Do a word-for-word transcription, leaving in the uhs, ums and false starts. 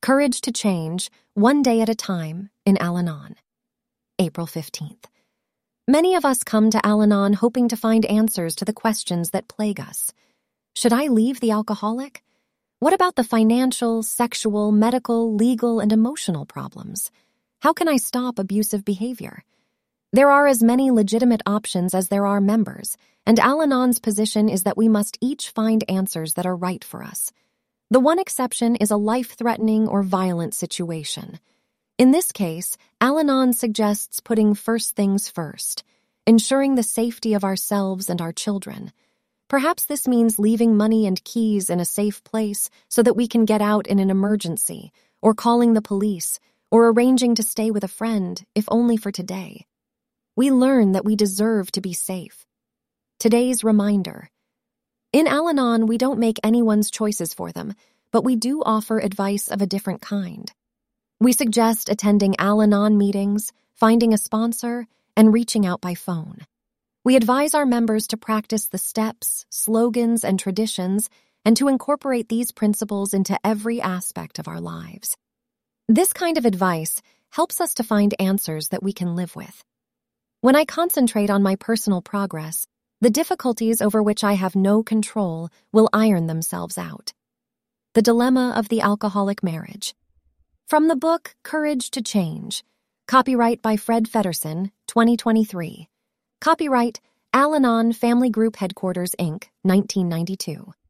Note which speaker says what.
Speaker 1: Courage to Change, One Day at a Time, in Al-Anon. April fifteenth. Many of us come to Al-Anon hoping to find answers to the questions that plague us. Should I leave the alcoholic? What about the financial, sexual, medical, legal, and emotional problems? How can I stop abusive behavior? There are as many legitimate options as there are members, and Al-Anon's position is that we must each find answers that are right for us. The one exception is a life-threatening or violent situation. In this case, Al-Anon suggests putting first things first, ensuring the safety of ourselves and our children. Perhaps this means leaving money and keys in a safe place so that we can get out in an emergency, or calling the police, or arranging to stay with a friend, if only for today. We learn that we deserve to be safe. Today's reminder. In Al-Anon, we don't make anyone's choices for them, but we do offer advice of a different kind. We suggest attending Al-Anon meetings, finding a sponsor, and reaching out by phone. We advise our members to practice the steps, slogans, and traditions, and to incorporate these principles into every aspect of our lives. This kind of advice helps us to find answers that we can live with. When I concentrate on my personal progress, the difficulties over which I have no control will iron themselves out. The Dilemma of the Alcoholic Marriage. From the book Courage to Change. Copyright by Fred Feddersen, twenty twenty-three. Copyright Al-Anon Family Group Headquarters, Incorporated, nineteen ninety-two.